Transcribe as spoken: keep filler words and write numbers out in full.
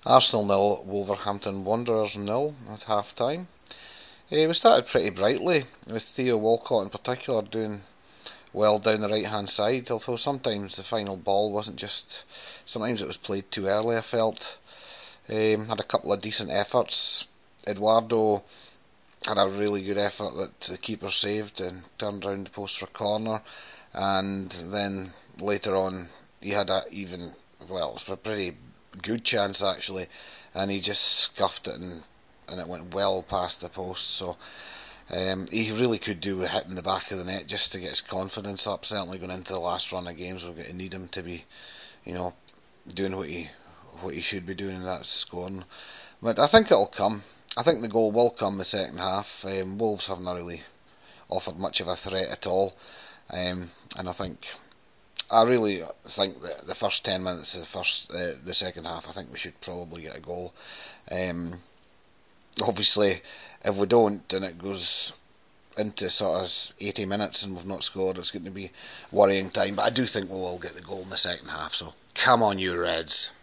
Arsenal nil, Wolverhampton Wanderers nil at half time. Uh, we started pretty brightly, with Theo Walcott in particular doing well down the right hand side, although sometimes the final ball wasn't just. Sometimes it was played too early, I felt. Um, had a couple of decent efforts. Eduardo had a really good effort that the keeper saved and turned round the post for a corner, and then later on he had a even, well, it was a pretty good chance actually, and he just scuffed it and and it went well past the post. So um, he really could do with hitting the back of the net just to get his confidence up. Certainly going into the last run of games, we're going to need him to be, you know, doing what he what he should be doing, and that's scoring. But I think it'll come. I think the goal will come the second half. Um, Wolves haven't really offered much of a threat at all, um, and I think I really think that the first ten minutes of the first uh, the second half, I think we should probably get a goal. Um, obviously, if we don't, and it goes into sort of eighty minutes and we've not scored, it's going to be worrying time. But I do think we will get the goal in the second half. So come on, you Reds!